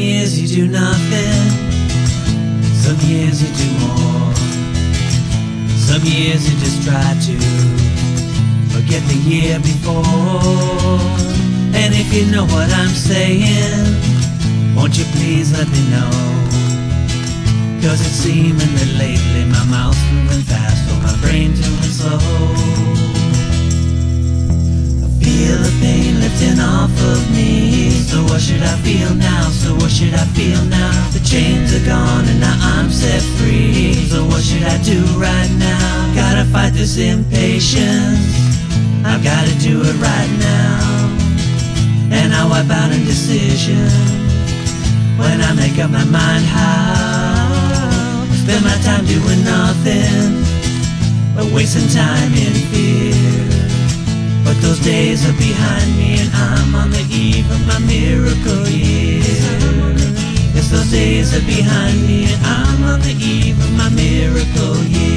years you do nothing, some years you do more, some years you just try to forget the year before. And if you know what I'm saying, won't you please let me know? 'Cause it's seeming that lately my mouth's moving fast, or my brain's moving slow. I feel the pain lifting off of me. So what should I feel now? So what should I feel now? The chains are gone and now I'm set free. So what should I do right now? Gotta fight this impatience, I've gotta do it right now. And I wipe out indecision when I make up my mind how. Spend my time doing nothing but wasting time in fear. But those days are behind me and I'm on the eve of my miracle year. Yes, those days are behind me and I'm on the eve of my miracle year.